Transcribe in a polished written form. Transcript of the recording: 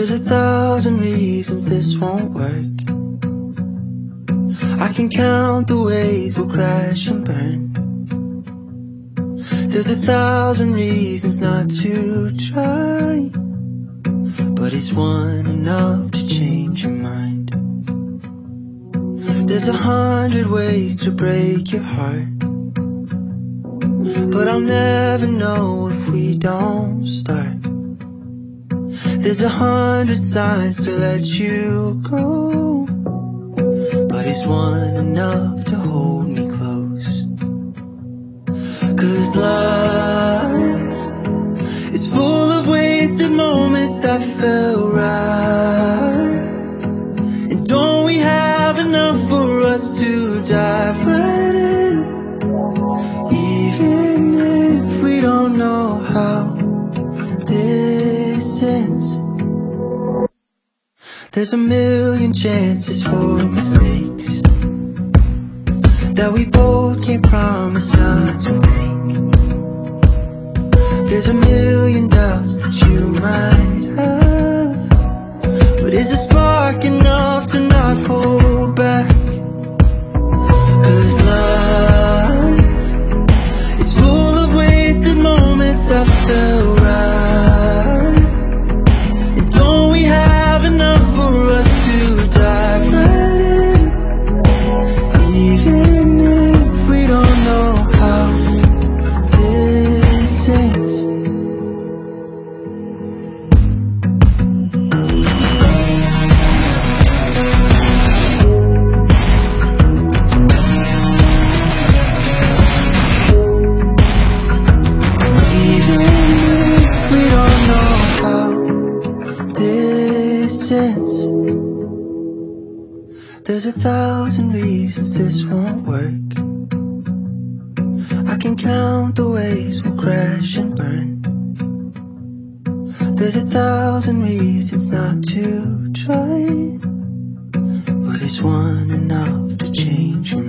There's 1,000 reasons this won't work. I can count the ways we'll crash and burn. There's 1,000 reasons not to try, but is one enough to change your mind? There's 100 ways to break your heart, but I'll never know if we don't start. There's 100 signs to let you go, but is one enough to hold me close? 'Cause life is full of wasted moments that felt right. And don't we have enough for us to dive right in? Even if we don't know how this ends, there's a million chances for mistakes that we both can't promise not to make. There's a million doubts that you might have, but is a spark enough to not hold back? 'Cause life is full of wasted moments that felt right. And don't we have enough for us to dive right in? Even if we don't know how this ends. There's 1,000 reasons this won't work. I can count the ways we'll crash and burn. There's 1,000 reasons not to try, but is one enough to change your mind?